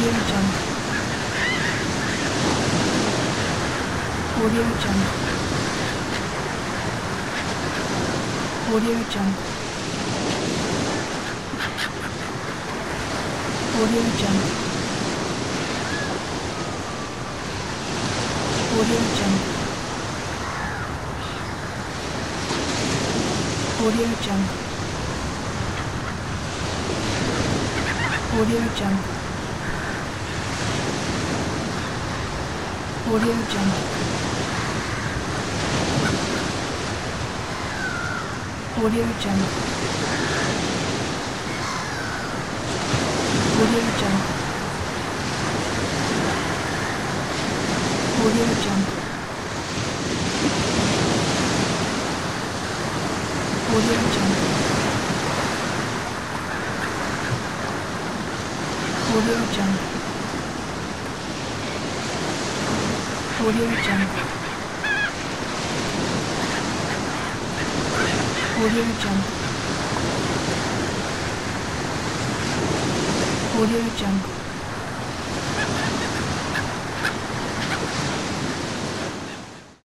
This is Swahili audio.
Audio Jungle. Audio Jungle. Audio Jungle. Audio Jungle. Audio Jungle. Audio Jungle. Audio Jungle. Audio Jungle. Audio Jungle. Audio Jungle. Audio Jungle. Audio Jungle. Audio Jungle. Audio Jungle. Audio Jungle. Audio Jungle.